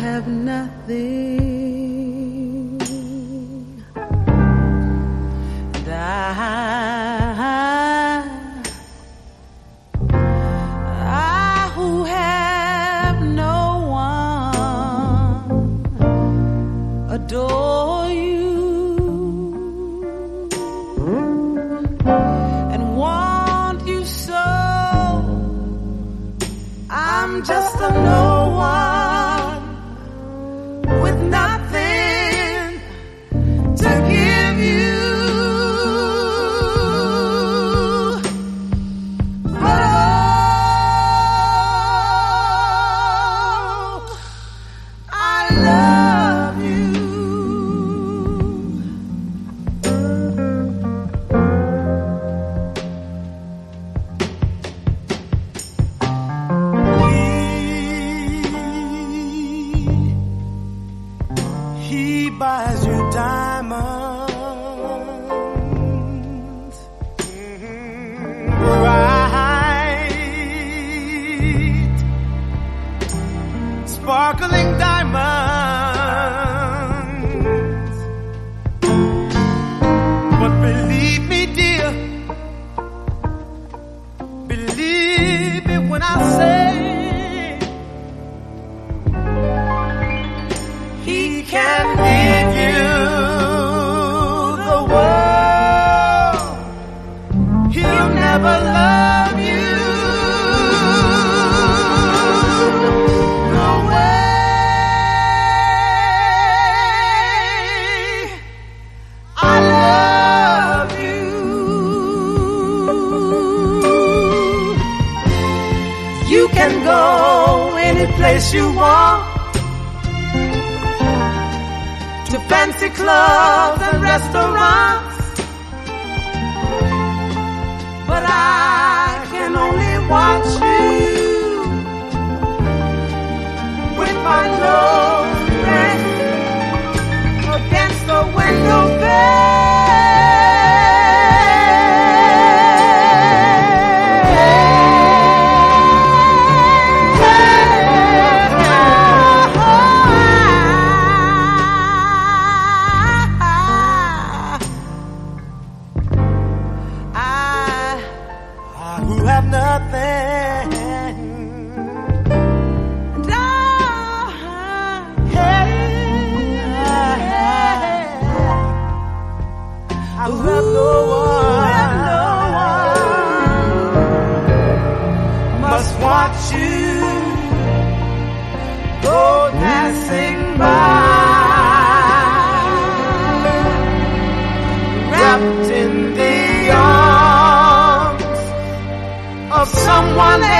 have nothing. And I who have no one adore you and want you so. I'm just a no one with nothing to give you. Sparkling diamonds. But believe me, dear, believe me when I say he can give you the world. He'll never love you. You can go any place you want, to fancy clubs and restaurants, but I can only watch you with my nose pressed against the window bed. Watch you go passing by, wrapped in the arms of someone else.